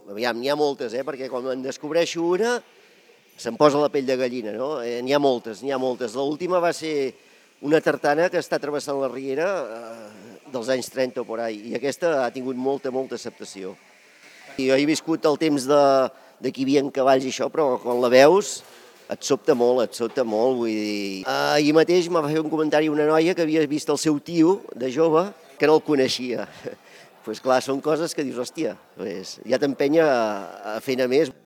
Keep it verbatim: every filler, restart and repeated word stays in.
aviam, n'hi ha moltes, eh, perquè quan en descobreixo una se'm posa la pell de gallina, no? Eh, n'hi ha moltes, n'hi ha moltes. L'última va ser una tartana que està travessant la riera eh, dels anys trenta o por ahí, i aquesta ha tingut molta, molta acceptació. I jo he viscut el temps de, de que hi havia cavalls i això, però quan la veus et sobta molt, et sobta molt, vull dir... Ahir mateix m'ha fet un comentari una noia que havia vist el seu tio, de jove, que no el coneixia. Doncs pues clar, són coses que dius, hòstia, pues, ja t'empenya a, a fer anar més.